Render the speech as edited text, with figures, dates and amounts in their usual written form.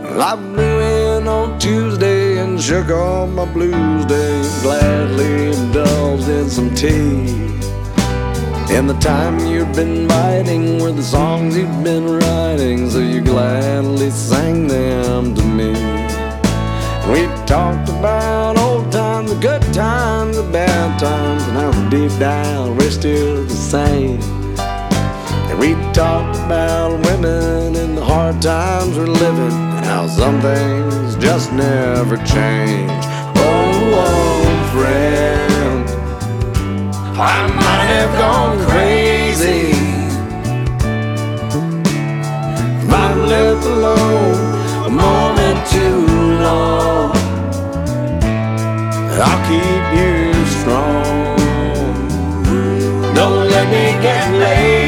I blew in on Tuesday and shook off my blues day. Gladly indulged in some tea. And the time you'd been writing were the songs you'd been writing, so you gladly sang them to me. We talked about old times, the good times, the bad times, and how deep down we're still the same. And we talked about women and the hard times we're living, and how some things just never change. Oh, friend, I might have gone crazy if I've left alone a moment too long. I'll keep you strong. Don't let me get lazy.